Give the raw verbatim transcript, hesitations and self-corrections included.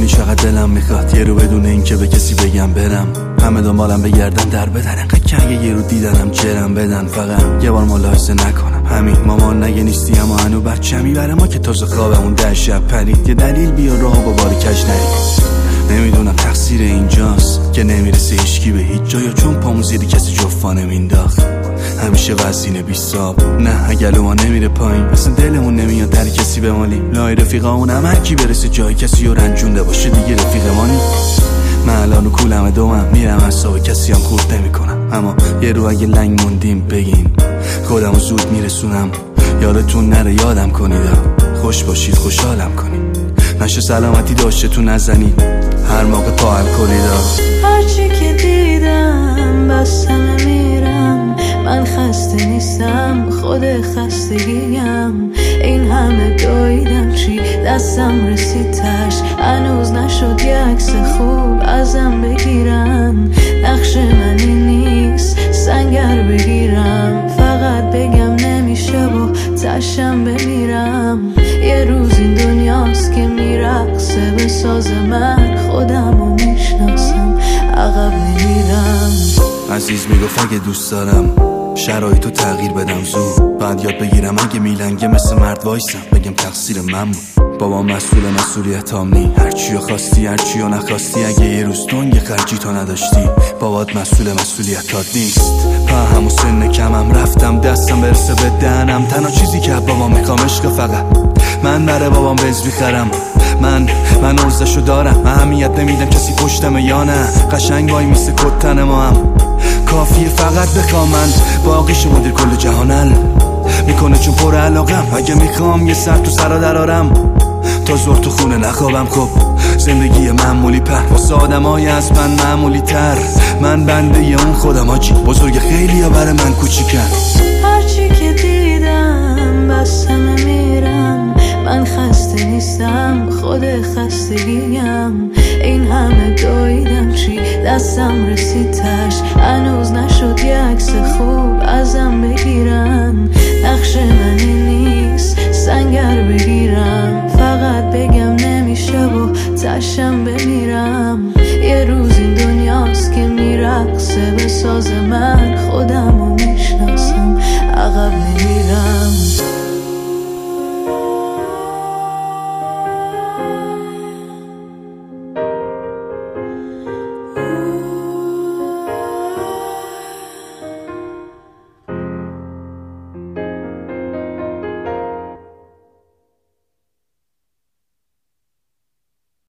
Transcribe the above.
میدونی چقدر دلم میخواد یه رو بدون این که به کسی بگم برم، همه دنبالم بگردن در بدن، انقدر کنگه یه رو دیدنم جرم بدن، فقط یه بار ملاحظه نکنم همین مامان نگه نیستی اما هنو بچمی بره ما که تازه خوابمون ده شب پرید، یه دلیل بیا راه با باری کج نرید. نمیدونم تقصیر اینجاست که نمیرسه هیچکی به هیچ جا، یا چون پامون زیر کسی جفا نمینداخت همیشه وزینه بیستاب، نه اگلو ما نمیره پایین اصلا دلمون نمیاد در کسی بمالی، لای رفیقامون هم هر کی برسه جای کسی رو رنجونده باشه دیگه رفیق مانی. من الان و کولم دومم میرم اصاب کسی هم خورد نمی کنم، اما یه رو اگه لنگ موندیم بگین خودمو زود میرسونم، یادتون نره یادم کنید، خوش باشید خوشحالم کنید، نشه سلامتی داشته تو نزنید هر موقع پا حل کنید. هرچی که دیدم بس همه میرم، من خسته نیستم خود خستگیم، این همه دویدم چی دستم رسید تش، هنوز نشد یه عکس خوب ازم بگیرن، نقش من این نیست سنگر بگیرم، فقط بگم نمیشه و تشم بمیرم، یه روز این دنیاست که میرقصه به ساز من، خودمو میشناسم عقب نمیرم. عزیز میگفت اگه دوست دارم شرایطو تغییر بدم زود، بعد یاد بگیرم اگه میلنگه مثل مرد وایسم بگم تقصیر من بود، بابا مسئول مسئولیت نی، هرچیو خواستی هرچیو نخواستی، اگه یه روز دنگ خرجی تو نداشتی بابات مسئول مسئولیتات نیست. په همون سن کمم رفتم دستم برسه به دهنم، تنها چیزی که بابا میخوام عشق، فقط من برای بابام بنز بیخرم، من من ارزشو دارم، اهمیت نمیدم کسی پشتمه یا نه، قشنگ وای میسه کتن ما هم کافیه فقط بخوام، من باقیشو مدیر کل جهانل میکنه چون پر علاقم، اگه میخوام یه سر تو سرا درارم تا زور تو خونه نخوابم، خب زندگی معمولی پر واسه آدمای از من معمولی تر، من بنده ی اون خودم آجی بزرگ خیلی یا برای من کوچیکن. هرچی که دیدم بس همه میرم، من خسته نیستم خود خستگیم، این همه دویدم چی دستم رسید تش، هنوز نشد یه عکس